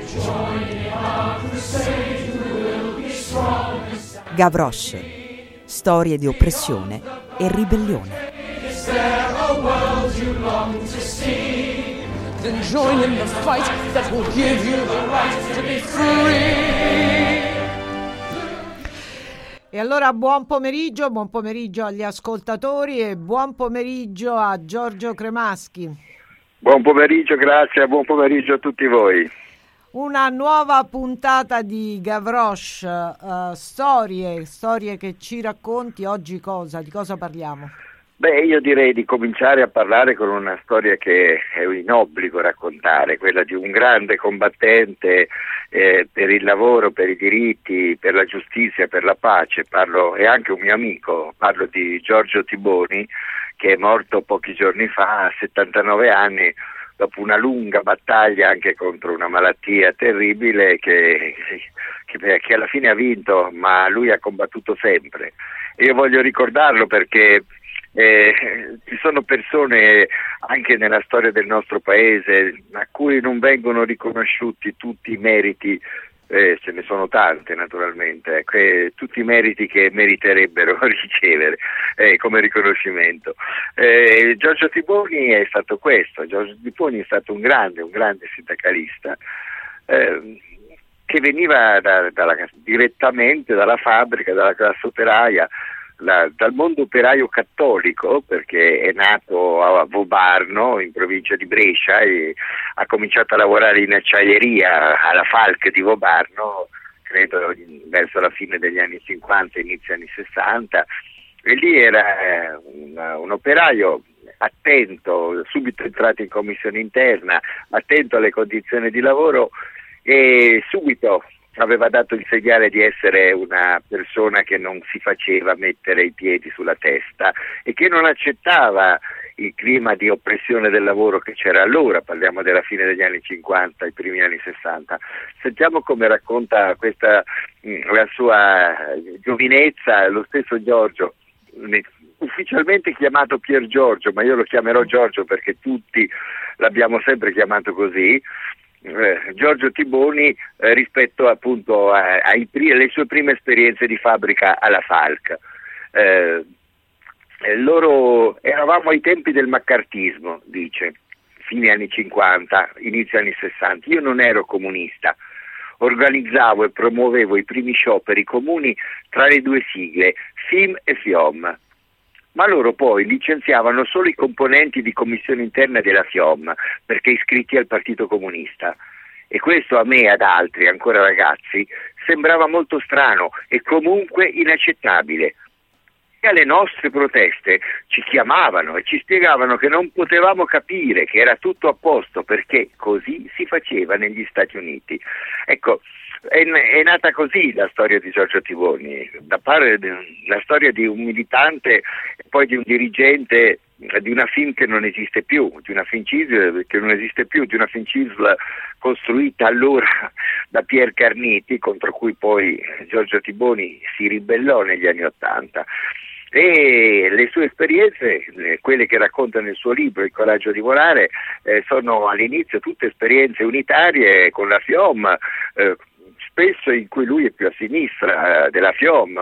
Gavroche, storie di oppressione e ribellione. Then join in the fight that will give you the right to be free. E allora buon pomeriggio agli ascoltatori e buon pomeriggio a Giorgio Cremaschi. Buon pomeriggio, grazie, buon pomeriggio a tutti voi. Una nuova puntata di Gavroche, storie che ci racconti oggi di cosa parliamo? Beh, io direi di cominciare a parlare con una storia che è in obbligo raccontare, quella di un grande combattente per il lavoro, per i diritti, per la giustizia, per la pace. È anche un mio amico, parlo di Giorgio Tiboni, che è morto pochi giorni fa, a 79 anni, dopo una lunga battaglia anche contro una malattia terribile che alla fine ha vinto, ma lui ha combattuto sempre. E io voglio ricordarlo perché ci sono persone anche nella storia del nostro paese a cui non vengono riconosciuti tutti i meriti, ce ne sono tante naturalmente, tutti i meriti che meriterebbero ricevere come riconoscimento. Giorgio Tiboni è stato questo. Giorgio Tiboni è stato un grande sindacalista che veniva direttamente dalla fabbrica, dalla classe operaia, dal mondo operaio cattolico, perché è nato a Vobarno, in provincia di Brescia, e ha cominciato a lavorare in acciaieria alla Falck di Vobarno, credo verso la fine degli anni 50, inizio anni 60, e lì era un operaio attento, subito entrato in commissione interna, attento alle condizioni di lavoro, e subito aveva dato il segnale di essere una persona che non si faceva mettere i piedi sulla testa e che non accettava il clima di oppressione del lavoro che c'era allora. Parliamo della fine degli anni 50, i primi anni 60. Sentiamo come racconta la sua giovinezza, lo stesso Giorgio, ufficialmente chiamato Pier Giorgio, ma io lo chiamerò Giorgio perché tutti l'abbiamo sempre chiamato così. Giorgio Tiboni rispetto appunto alle sue prime esperienze di fabbrica alla Falck. Loro eravamo ai tempi del maccartismo, dice, fine anni 50, inizio anni 60. Io non ero comunista, organizzavo e promuovevo i primi scioperi comuni tra le due sigle, FIM e FIOM. Ma loro poi licenziavano solo i componenti di commissione interna della FIOM perché iscritti al Partito Comunista. E questo a me e ad altri, ancora ragazzi, sembrava molto strano e comunque inaccettabile. E alle nostre proteste ci chiamavano e ci spiegavano che non potevamo capire, che era tutto a posto perché così si faceva negli Stati Uniti. Ecco, è nata così la storia di Giorgio Tiboni, la storia di un militante e poi di un dirigente di una FIM che non esiste più, di una FINCISL che non esiste più, di una FINCISL costruita allora da Pier Carniti, contro cui poi Giorgio Tiboni si ribellò negli anni '80. E le sue esperienze, quelle che racconta nel suo libro Il coraggio di volare, sono all'inizio tutte esperienze unitarie con la FIOM, spesso in cui lui è più a sinistra della FIOM,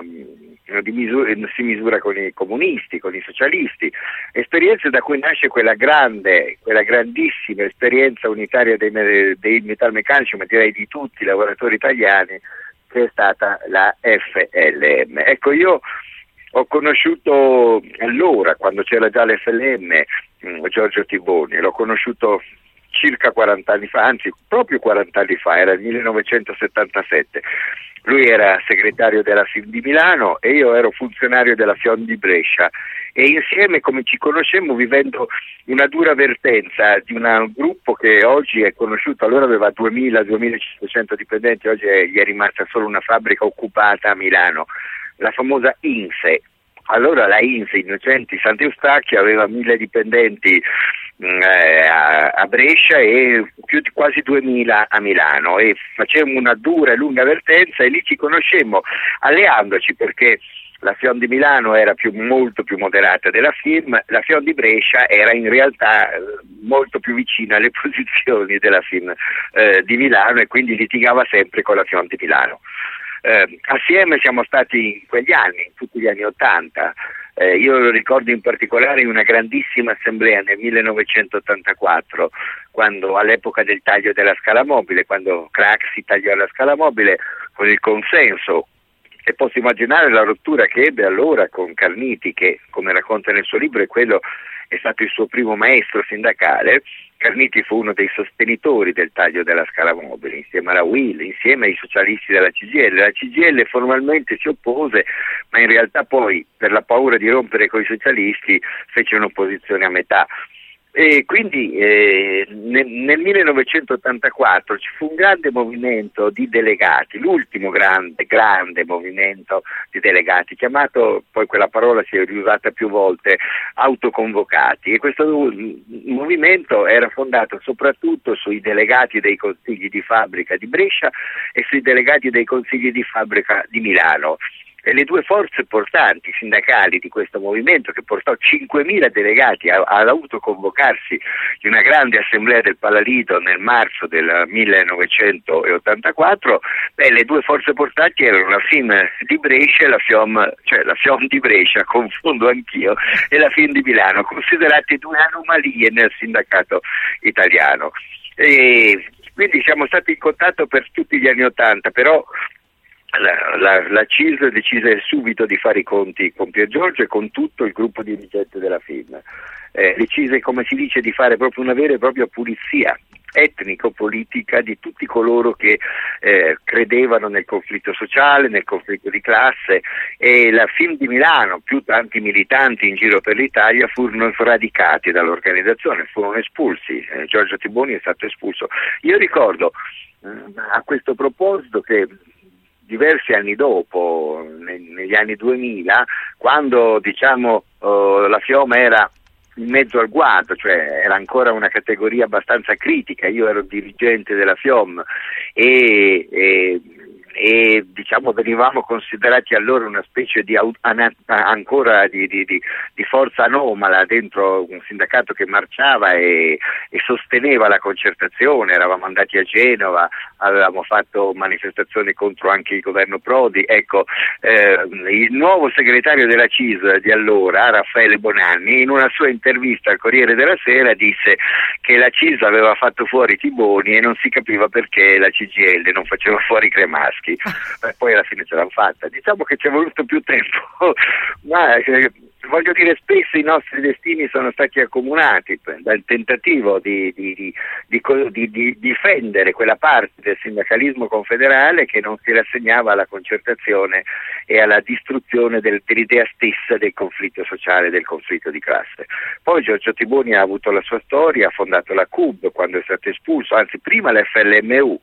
si misura con i comunisti, con i socialisti, esperienze da cui nasce quella grandissima esperienza unitaria dei metalmeccanici, ma direi di tutti i lavoratori italiani, che è stata la FLM. Ecco, io ho conosciuto allora, quando c'era già l'FLM, Giorgio Tiboni, l'ho conosciuto circa 40 anni fa, anzi proprio 40 anni fa, era il 1977. Lui era segretario della FIM di Milano e io ero funzionario della FIOM di Brescia, e insieme come ci conoscemmo vivendo una dura vertenza di un gruppo che oggi è conosciuto, allora aveva 2.000-2.500 dipendenti, oggi gli è rimasta solo una fabbrica occupata a Milano, la famosa INSE. Allora la INSE, Innocenti Sant'Eustachio, aveva 1.000 dipendenti a Brescia e quasi 2.000 a Milano, e facemmo una dura e lunga vertenza e lì ci conoscemmo alleandoci, perché La FIOM di Milano era molto più moderata della FIM, la FIOM di Brescia era in realtà molto più vicina alle posizioni della FIM di Milano, e quindi litigava sempre con la FIOM di Milano. Assieme siamo stati in quegli anni, in tutti gli anni '80. Io lo ricordo in particolare in una grandissima assemblea nel 1984, quando all'epoca del taglio della scala mobile, quando Craxi tagliò la scala mobile con il consenso, e posso immaginare la rottura che ebbe allora con Carniti, che, come racconta nel suo libro, è stato il suo primo maestro sindacale. Carniti fu uno dei sostenitori del taglio della scala mobile, insieme alla UIL, insieme ai socialisti della CGIL. La CGIL formalmente si oppose, ma in realtà poi, per la paura di rompere con i socialisti, fece un'opposizione a metà. E quindi nel 1984 ci fu un grande movimento di delegati, l'ultimo grande movimento di delegati, chiamato, poi quella parola si è riusata più volte, autoconvocati, e questo movimento era fondato soprattutto sui delegati dei consigli di fabbrica di Brescia e sui delegati dei consigli di fabbrica di Milano. E le due forze portanti sindacali di questo movimento, che portò 5.000 delegati ad autoconvocarsi in una grande assemblea del Palalido nel marzo del 1984, le due forze portanti erano la FIM di Brescia e la FIOM di Brescia, confondo anch'io, e la FIM di Milano, considerate due anomalie nel sindacato italiano. E quindi siamo stati in contatto per tutti gli anni '80, però la CISL decise subito di fare i conti con Piergiorgio e con tutto il gruppo dirigente della FIM. Decise, come si dice, di fare proprio una vera e propria pulizia etnico-politica di tutti coloro che credevano nel conflitto sociale, nel conflitto di classe, e la FIM di Milano, più tanti militanti in giro per l'Italia, furono sradicati dall'organizzazione, furono espulsi. Giorgio Tiboni è stato espulso. Io ricordo a questo proposito che diversi anni dopo, negli anni 2000, quando la FIOM era in mezzo al guado, cioè era ancora una categoria abbastanza critica, io ero dirigente della FIOM e venivamo considerati allora una specie di forza anomala dentro un sindacato che marciava e sosteneva la concertazione. Eravamo andati a Genova, avevamo fatto manifestazioni contro anche il governo Prodi. Ecco, il nuovo segretario della CISL di allora, Raffaele Bonanni, in una sua intervista al Corriere della Sera disse che la CISL aveva fatto fuori Tiboni e non si capiva perché la CGIL non faceva fuori Cremaschi. Poi alla fine ce l'hanno fatta. Diciamo che ci è voluto più tempo, ma voglio dire, spesso i nostri destini sono stati accomunati dal tentativo di difendere quella parte del sindacalismo confederale che non si rassegnava alla concertazione e alla distruzione dell'idea stessa del conflitto sociale, del conflitto di classe. Poi Giorgio Tiboni ha avuto la sua storia, ha fondato la CUB quando è stato espulso, anzi prima la FLMU,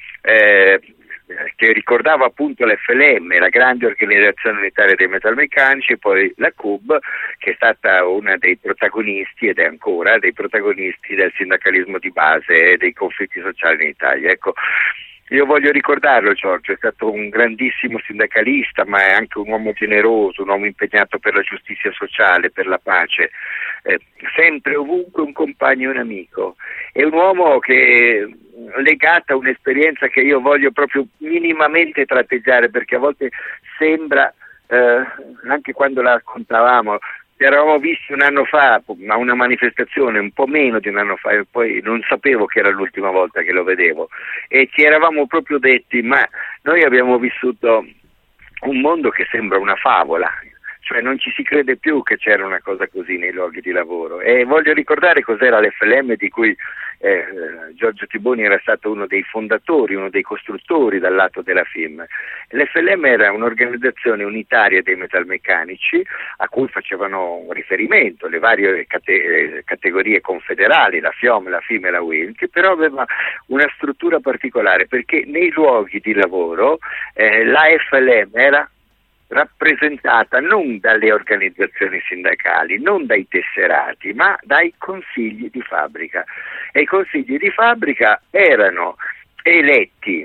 che ricordava appunto l'FLM, la grande organizzazione unitaria dei metalmeccanici, e poi la CUB, che è stata una dei protagonisti ed è ancora dei protagonisti del sindacalismo di base e dei conflitti sociali in Italia. Ecco, io voglio ricordarlo Giorgio, è stato un grandissimo sindacalista, ma è anche un uomo generoso, un uomo impegnato per la giustizia sociale, per la pace, sempre ovunque un compagno e un amico. È un uomo che legata a un'esperienza che io voglio proprio minimamente tratteggiare, perché a volte sembra, anche quando la raccontavamo, ci eravamo visti un anno fa a una manifestazione, un po' meno di un anno fa, e poi non sapevo che era l'ultima volta che lo vedevo, e ci eravamo proprio detti: ma noi abbiamo vissuto un mondo che sembra una favola, cioè non ci si crede più che c'era una cosa così nei luoghi di lavoro. E voglio ricordare cos'era l'FLM, di cui Giorgio Tiboni era stato uno dei fondatori, uno dei costruttori dal lato della FIM. L'FLM era un'organizzazione unitaria dei metalmeccanici a cui facevano riferimento le varie categorie confederali, la FIOM, la FIM e la UIL, che però aveva una struttura particolare, perché nei luoghi di lavoro la FLM era rappresentata non dalle organizzazioni sindacali, non dai tesserati, ma dai consigli di fabbrica. E i consigli di fabbrica erano eletti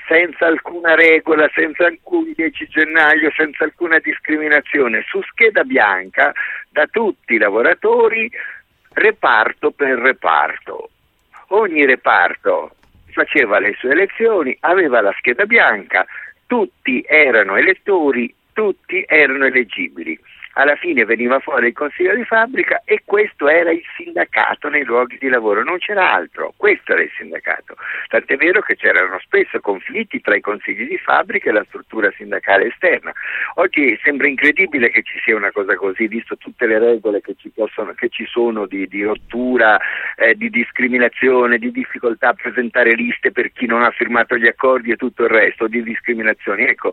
senza alcuna regola, senza alcun 10 gennaio, senza alcuna discriminazione, su scheda bianca da tutti i lavoratori, reparto per reparto. Ogni reparto faceva le sue elezioni, aveva la scheda bianca, tutti erano elettori, tutti erano eleggibili. Alla fine veniva fuori il consiglio di fabbrica e questo era il sindacato nei luoghi di lavoro, non c'era altro, questo era il sindacato. Tant'è vero che c'erano spesso conflitti tra i consigli di fabbrica e la struttura sindacale esterna. Oggi sembra incredibile che ci sia una cosa così, visto tutte le regole che ci sono di rottura, di discriminazione, di difficoltà a presentare liste per chi non ha firmato gli accordi e tutto il resto, di discriminazioni. Ecco,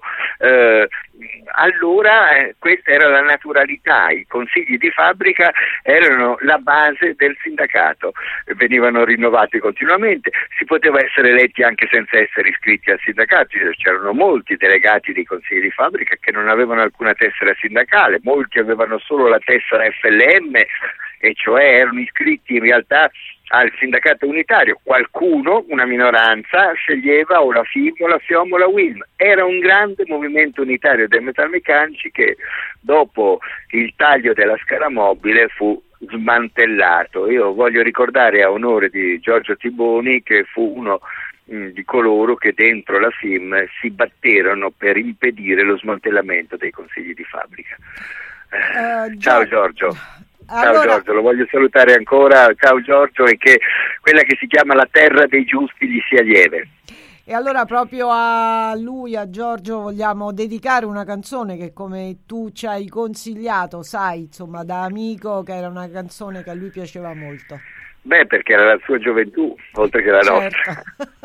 allora questa era la naturalità, i consigli di fabbrica erano la base del sindacato, venivano rinnovati continuamente, si poteva essere eletti anche senza essere iscritti al sindacato, c'erano molti delegati dei consigli di fabbrica che non avevano alcuna tessera sindacale, molti avevano solo la tessera FLM, e cioè erano iscritti in realtà al sindacato unitario. Qualcuno, una minoranza, sceglieva o la FIM o la FIOM o la UILM. Era un grande movimento unitario dei metalmeccanici che dopo il taglio della scala mobile fu smantellato. Io voglio ricordare a onore di Giorgio Tiboni che fu uno di coloro che dentro la FIM si batterono per impedire lo smantellamento dei consigli di fabbrica. Ciao Giorgio. Ciao Giorgio, lo voglio salutare ancora, ciao Giorgio, e che quella che si chiama la terra dei giusti gli sia lieve. E allora proprio a lui, a Giorgio, vogliamo dedicare una canzone che, come tu ci hai consigliato, sai, insomma, da amico, che era una canzone che a lui piaceva molto. Beh, perché era la sua gioventù, oltre che la nostra.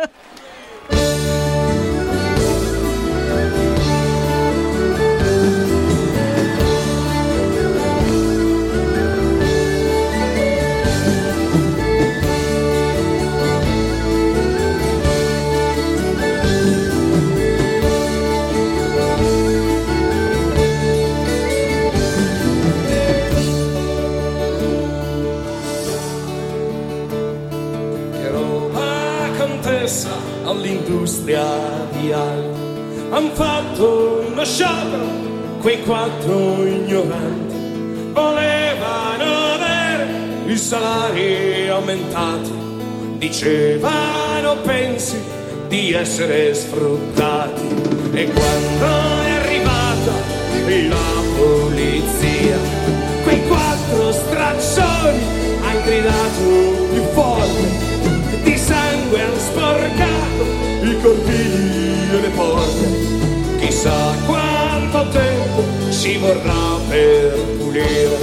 All'industria di Aldo han fatto uno sciopero, quei 4 ignoranti volevano avere i salari aumentati, dicevano pensi di essere sfruttati, e quando è arrivata la polizia quei 4 straccioni han gridato più forte, di sangue han sporcato i cortili e le porte, chissà quanto tempo ci vorrà per pulire.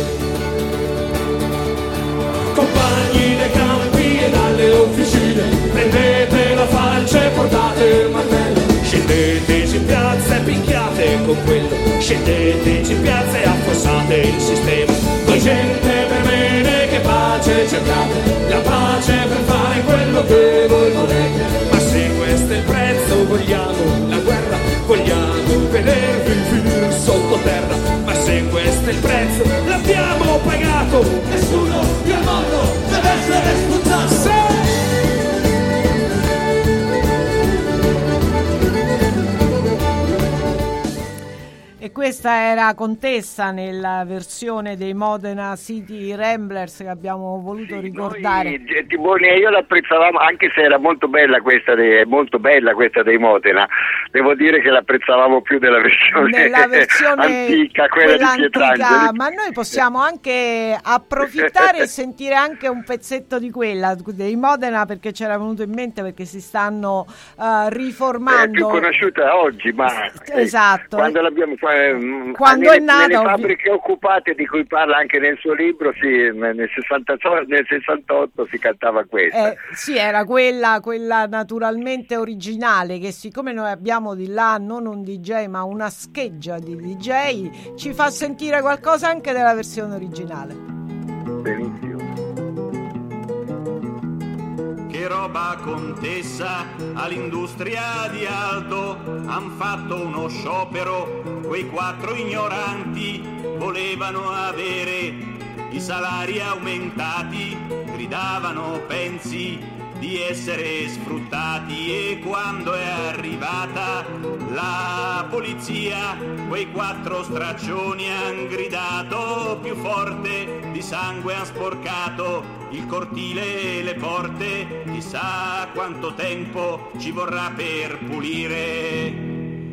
Compagni dei campi e dalle officine, prendete la falce e portate il martello, scendeteci in piazza e picchiate con quello, scendeteci in piazza e affossate il sistema. Voi gente per bene che pace cercate, la pace per fare quello che voi volete, ma se questo è il prezzo vogliamo la guerra, vogliamo vedervi finire sottoterra, ma se questo è il prezzo l'abbiamo pagato, nessuno nel mondo deve essere sfruttato. E questa era Contessa nella versione dei Modena City Ramblers che abbiamo voluto ricordare. Noi, Tiboni e io l'apprezzavamo, anche se era molto bella questa dei Modena. Devo dire che l'apprezzavamo più della versione antica, quella di Pietrangeli. Ma noi possiamo anche approfittare e sentire anche un pezzetto di quella dei Modena, perché c'era venuto in mente, perché si stanno riformando. È più conosciuta oggi, ma esatto. Quando l'abbiamo quando è nata, nelle fabbriche occupate, di cui parla anche nel suo libro, sì, nel 68 si cantava questa. Sì, era quella naturalmente originale, che siccome noi abbiamo di là non un DJ ma una scheggia di DJ, ci fa sentire qualcosa anche della versione originale. Benissimo. Che roba, Contessa, all'industria di Aldo han fatto uno sciopero, quei 4 ignoranti volevano avere i salari aumentati, gridavano pensi di essere sfruttati, e quando è arrivata arrivata la polizia, quei 4 straccioni han gridato più forte, di sangue han sporcato il cortile e le porte, chissà quanto tempo ci vorrà per pulire.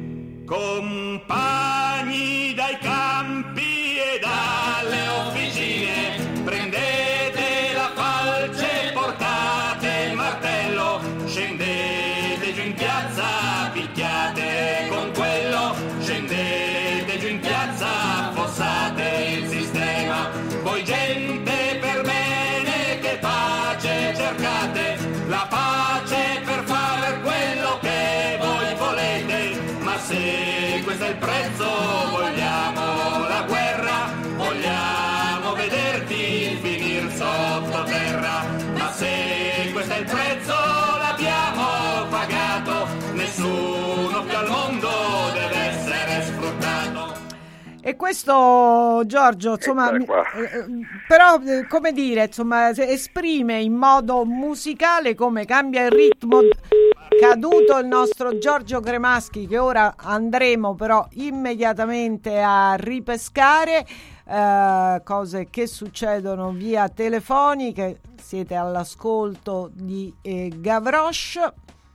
Compagni dai campi e dalle officine, prendete la falce, portate il martello, scendete giù in piazza, picchiate con quello, scendete giù in piazza, affossate il sistema. Voi gente per bene che pace cercate, la pace per fare quello che voi volete, ma se questo è il prezzo vogliamo la guerra, vogliamo vederti finir sottoterra, ma se questo è il prezzo l'abbiamo pagato, nessuno più al mondo deve essere sfruttato. E questo, Giorgio, insomma, però, come dire, insomma, esprime in modo musicale come cambia il ritmo. Caduto il nostro Giorgio Cremaschi, che ora andremo però immediatamente a ripescare, cose che succedono via telefoniche. Siete all'ascolto di Gavroche.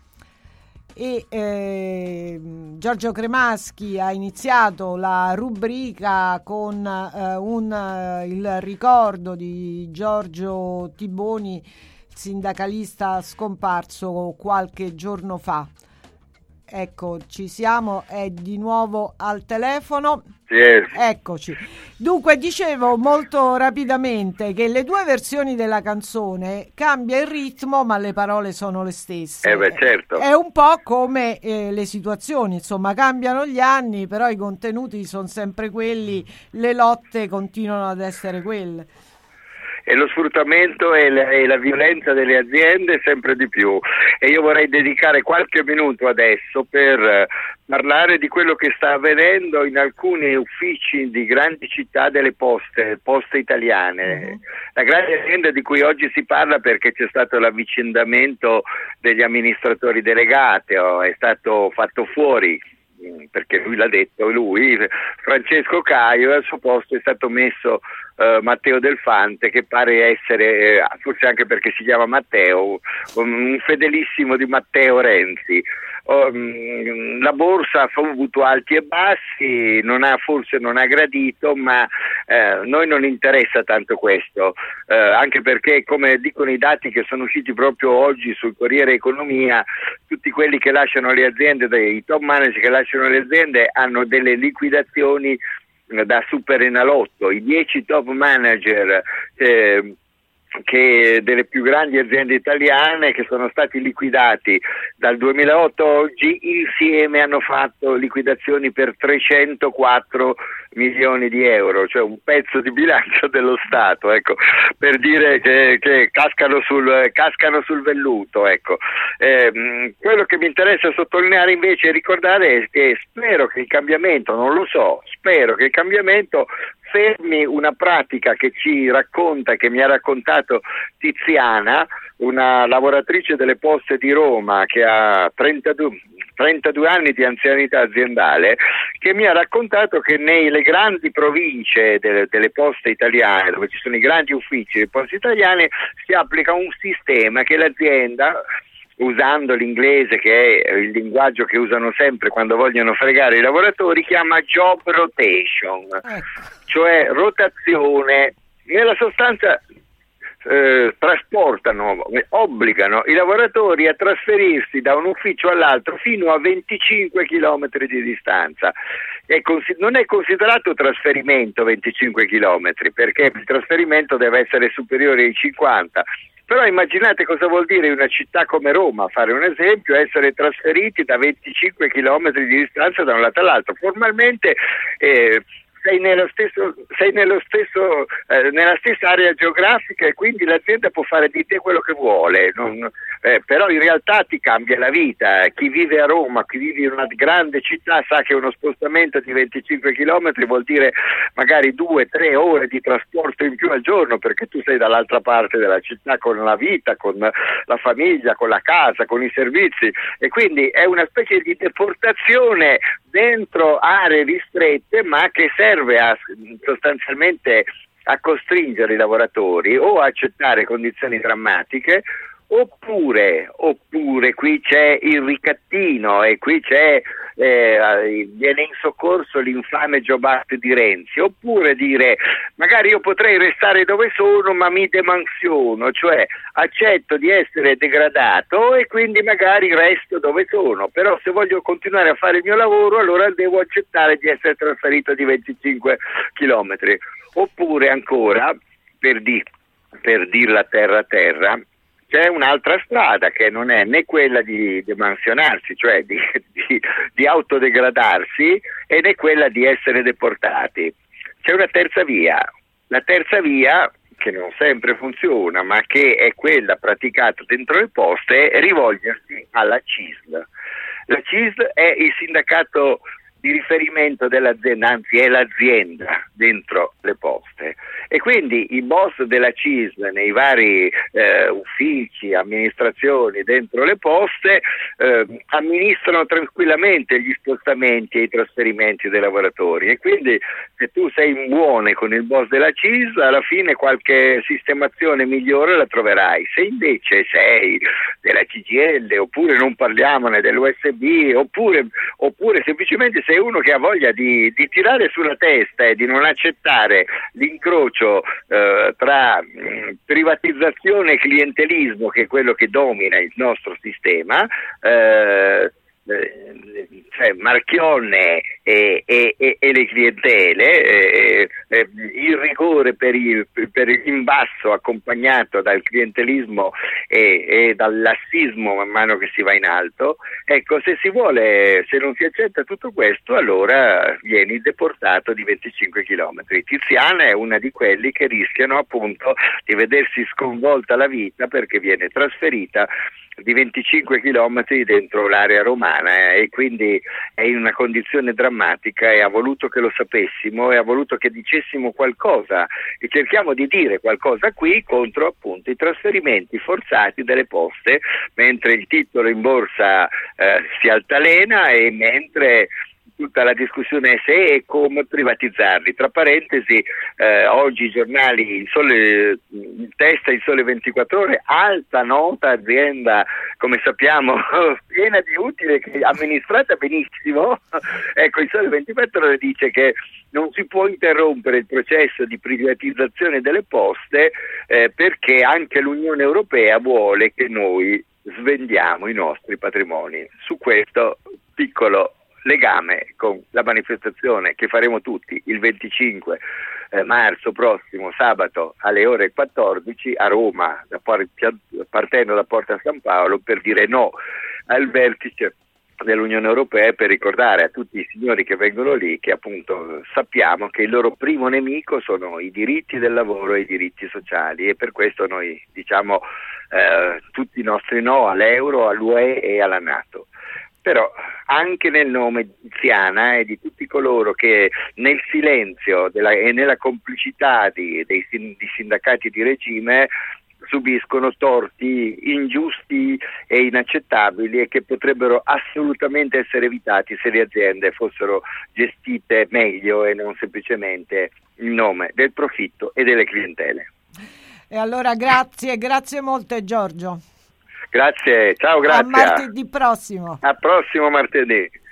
E Giorgio Cremaschi ha iniziato la rubrica con il ricordo di Giorgio Tiboni, sindacalista scomparso qualche giorno fa. Ecco, ci siamo, è di nuovo al telefono. Yes. Eccoci. Dunque, dicevo molto rapidamente che le 2 versioni della canzone cambia il ritmo, ma le parole sono le stesse. Certo. È un po' come le situazioni, insomma, cambiano gli anni, però i contenuti sono sempre quelli, le lotte continuano ad essere quelle. E lo sfruttamento e la violenza delle aziende sempre di più, e io vorrei dedicare qualche minuto adesso per parlare di quello che sta avvenendo in alcuni uffici di grandi città delle poste italiane, la grande azienda di cui oggi si parla perché c'è stato l'avvicendamento degli amministratori delegati, è stato fatto fuori, perché lui l'ha detto, Francesco Caio, e al suo posto è stato messo Matteo Delfante, che pare essere, forse anche perché si chiama Matteo, un fedelissimo di Matteo Renzi. La borsa ha avuto alti e bassi, forse non ha gradito, ma noi non interessa tanto questo, anche perché, come dicono i dati che sono usciti proprio oggi sul Corriere Economia, tutti quelli che lasciano le aziende, i top manager che lasciano le aziende hanno delle liquidazioni da super enalotto. I 10 top manager che delle più grandi aziende italiane che sono stati liquidati dal 2008 a oggi insieme hanno fatto liquidazioni per 304 milioni di euro, cioè un pezzo di bilancio dello Stato, ecco, per dire che cascano sul velluto, ecco. Quello che mi interessa sottolineare invece e ricordare è che spero che il cambiamento fermi una pratica che ci racconta, che mi ha raccontato Tiziana, una lavoratrice delle poste di Roma che ha 32 anni di anzianità aziendale, che mi ha raccontato che nelle grandi province delle poste italiane, dove ci sono i grandi uffici delle poste italiane, si applica un sistema che l'azienda, usando l'inglese, che è il linguaggio che usano sempre quando vogliono fregare i lavoratori, chiama job rotation, cioè rotazione. Nella sostanza obbligano i lavoratori a trasferirsi da un ufficio all'altro fino a 25 chilometri di distanza. Non è considerato trasferimento 25 chilometri, perché il trasferimento deve essere superiore ai 50. Però immaginate cosa vuol dire in una città come Roma, fare un esempio, essere trasferiti da 25 chilometri di distanza da un lato all'altro. Formalmente sei nella stessa area geografica, e quindi l'azienda può fare di te quello che vuole, però in realtà ti cambia la vita. Chi vive a Roma, chi vive in una grande città sa che uno spostamento di 25 km vuol dire magari 2-3 ore di trasporto in più al giorno, perché tu sei dall'altra parte della città con la vita, con la famiglia, con la casa, con i servizi, e quindi è una specie di deportazione dentro aree ristrette, ma che serve sostanzialmente a costringere i lavoratori o a accettare condizioni drammatiche, oppure qui c'è il ricattino e qui viene in soccorso l'infame Job Act di Renzi, oppure dire magari io potrei restare dove sono ma mi demansiono, cioè accetto di essere degradato e quindi magari resto dove sono, però se voglio continuare a fare il mio lavoro allora devo accettare di essere trasferito di 25 chilometri. Oppure ancora, per dirla terra a terra, c'è un'altra strada che non è né quella di demansionarsi, cioè di autodegradarsi, e né quella di essere deportati. C'è una terza via. La terza via, che non sempre funziona, ma che è quella praticata dentro le poste, è rivolgersi alla CISL. La CISL è il sindacato di riferimento dell'azienda, anzi è l'azienda dentro le poste, e quindi i boss della CISL nei vari uffici, amministrazioni dentro le poste amministrano tranquillamente gli spostamenti e i trasferimenti dei lavoratori, e quindi se tu sei in buone con il boss della CISL alla fine qualche sistemazione migliore la troverai. Se invece sei della CGIL, oppure non parliamone dell'USB, oppure semplicemente sei uno che ha voglia di tirare sulla testa e di non accettare l'incrocio tra privatizzazione e clientelismo, che è quello che domina il nostro sistema, cioè Marchionne e le clientele, il rigore per l'imbasso accompagnato dal clientelismo e dal lassismo man mano che si va in alto. Ecco, se non si accetta tutto questo, allora vieni deportato di 25 chilometri. Tiziana è una di quelli che rischiano appunto di vedersi sconvolta la vita perché viene trasferita di 25 chilometri dentro l'area romana, e quindi è in una condizione drammatica, e ha voluto che lo sapessimo e ha voluto che dicessimo qualcosa, e cerchiamo di dire qualcosa qui contro appunto i trasferimenti forzati delle poste, mentre il titolo in borsa si altalena e mentre tutta la discussione è se e come privatizzarli. Tra parentesi, oggi i giornali, il testa il Sole 24 Ore, alta nota azienda, come sappiamo, piena di utile, amministrata benissimo. Ecco, il Sole 24 Ore dice che non si può interrompere il processo di privatizzazione delle poste perché anche l'Unione Europea vuole che noi svendiamo i nostri patrimoni. Su questo piccolo legame con la manifestazione che faremo tutti il 25 marzo prossimo, sabato alle ore 14 a Roma, partendo da Porta San Paolo, per dire no al vertice dell'Unione Europea e per ricordare a tutti i signori che vengono lì che appunto sappiamo che il loro primo nemico sono i diritti del lavoro e i diritti sociali, e per questo noi diciamo tutti i nostri no all'euro, all'UE e alla NATO. Però anche nel nome di Tiziana e di tutti coloro che nel silenzio e nella complicità di sindacati di regime subiscono torti ingiusti e inaccettabili, e che potrebbero assolutamente essere evitati se le aziende fossero gestite meglio e non semplicemente in nome del profitto e delle clientele. E allora grazie molte Giorgio. Grazie, ciao, grazie. A martedì prossimo. A prossimo martedì.